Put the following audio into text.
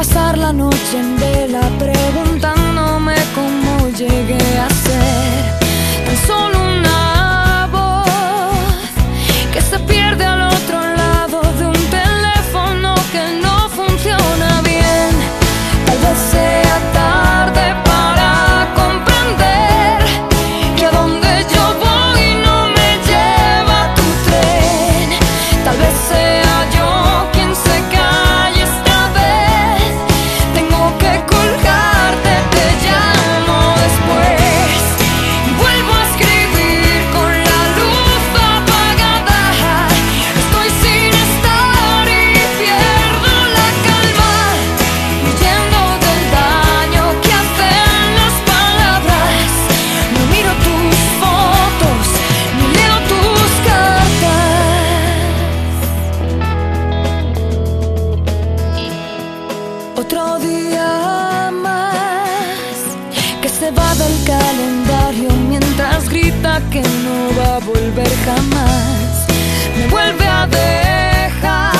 pasar la noche en vela preguntándome cómo llegué a ser tan solo una voz que se pierde al otro lado de un teléfono que no funciona bien. Tal vez sea tarde para comprender que a donde yo voy no me lleva tu tren. Tal vez sea yo quien se calle esta vez. Tengo que colgarte, te llamo después. Y vuelvo a escribir con la luz apagada. Estoy sin estar y pierdo la calma, huyendo del daño que hacen las palabras. No miro tus fotos ni leo tus cartas. Otro día más que se va del calendario mientras grita que no va a volver jamás. Me vuelve a dejar